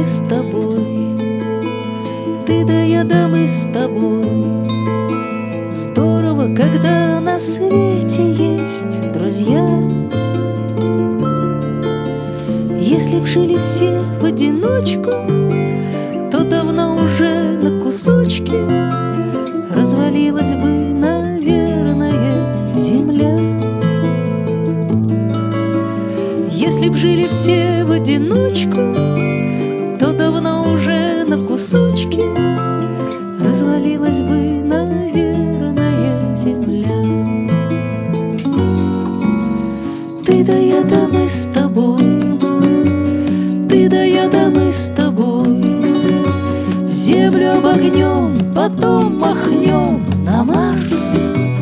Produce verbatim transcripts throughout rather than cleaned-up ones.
мы с тобой, ты да я да мы с тобой. Здорово, когда на свете есть друзья. Если б жили все в одиночку, то давно уже на кусочки развалилась бы, наверное, земля. Если б жили все в одиночку, то давно уже на кусочки развалилась бы, наверное, земля. Ты да я да мы с тобой, ты да я да мы с тобой. Землю обогнем, потом махнем на Марс.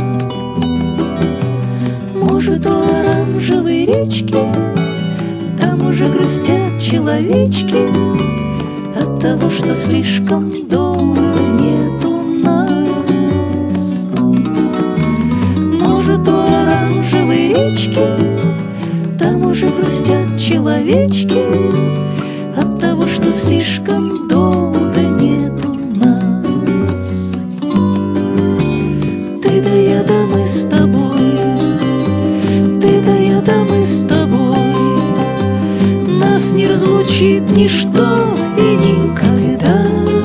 Может, у оранжевой речки там уже грустят человечки от того, что слишком долго нету нас. Может, у оранжевой речки там уже грустят человечки от того, что слишком долго нету нас. Ты да я да мы с тобой, ты да я да мы с тобой. Нас не разлучит ничто и никогда.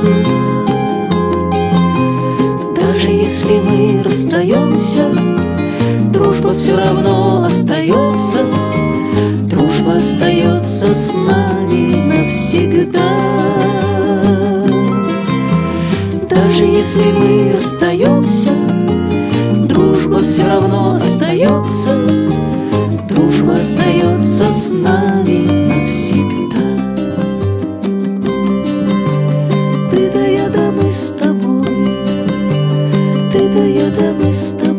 Даже если мы расстаемся, дружба все равно остается. Дружба остается с нами навсегда. Даже если мы расстаемся, дружба все равно остается. Дружба остается с нами навсегда. Ты да я да мы с тобой, ты да я да мы с тобой.